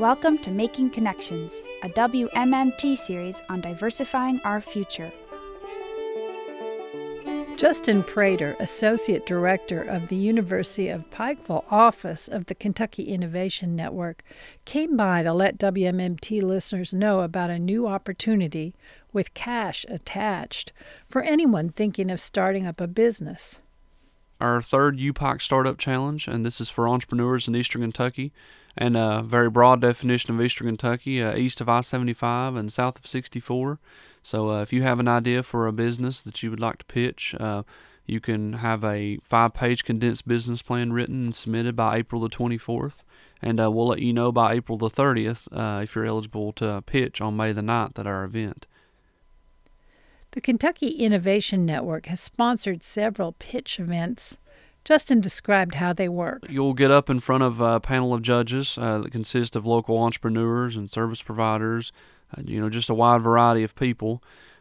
Welcome to Making Connections, a WMMT series on diversifying our future. Justin Prater, Associate Director of the University of Pikeville Office of the Kentucky Innovation Network, came by to let WMMT listeners know about a new opportunity with cash attached for anyone thinking of starting up a business. Our third UPIKE Startup Challenge, and this is for entrepreneurs in Eastern Kentucky, and a very broad definition of Eastern Kentucky, east of I-75 and south of 64. So if you have an idea for a business that you would like to pitch, you can have a 5-page condensed business plan written and submitted by April the 24th, and we'll let you know by April the 30th if you're eligible to pitch on May the 9th at our event. The Kentucky Innovation Network has sponsored several pitch events. Justin described how they work. You'll get up in front of a panel of judges that consist of local entrepreneurs and service providers, just a wide variety of people.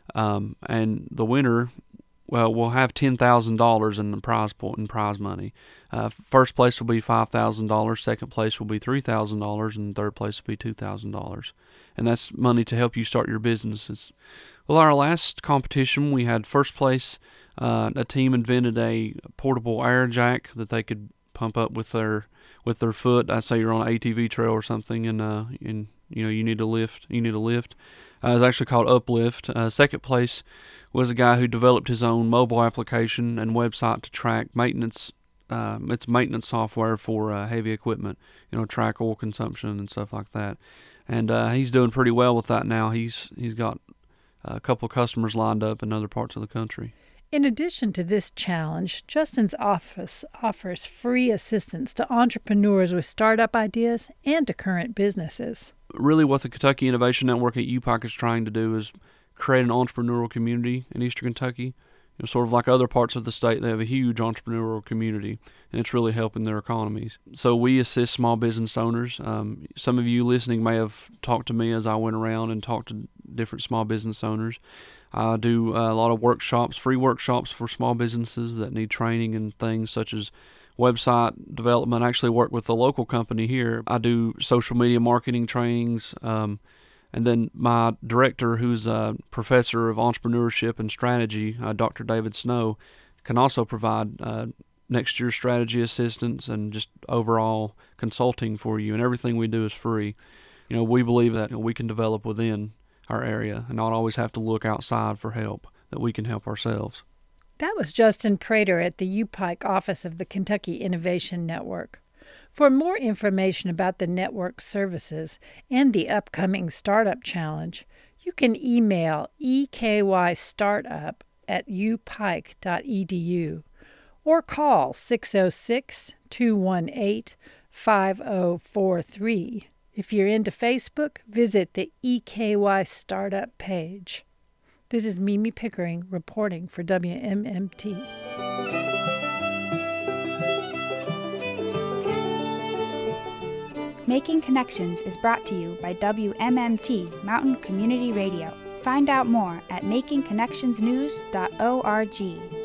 And the winner, will have $10,000 in the prize money. First place will be $5,000, second place will be $3,000, and third place will be $2,000. And that's money to help you start your businesses. Well, our last competition, we had first place. A team invented a portable air jack that they could pump up with their foot. I say you're on an ATV trail or something, and you need to lift. It's actually called Uplift. Second place was a guy who developed his own mobile application and website to track maintenance. It's maintenance software for heavy equipment. Track oil consumption and stuff like that. And he's doing pretty well with that now. He's got a couple of customers lined up in other parts of the country. In addition to this challenge, Justin's office offers free assistance to entrepreneurs with startup ideas and to current businesses. Really what the Kentucky Innovation Network at UPIKE is trying to do is create an entrepreneurial community in Eastern Kentucky. Sort of like other parts of the state, they have a huge entrepreneurial community, and it's really helping their economies. So we assist small business owners. Some of you listening may have talked to me as I went around and talked to different small business owners. I do a lot of workshops, free workshops for small businesses that need training and things such as website development. I actually work with a local company here. I do social media marketing trainings. And then my director, who's a professor of entrepreneurship and strategy, Dr. David Snow, can also provide next year's strategy assistance and just overall consulting for you. And everything we do is free. We believe that we can develop within our area and not always have to look outside for help, that we can help ourselves. That was Justin Prater at the UPIKE office of the Kentucky Innovation Network. For more information about the network's services and the upcoming Startup Challenge, you can email ekyStartup@upike.edu or call 606-218-5043. If you're into Facebook, visit the EKY Startup page. This is Mimi Pickering reporting for WMMT. Making Connections is brought to you by WMMT Mountain Community Radio. Find out more at makingconnectionsnews.org.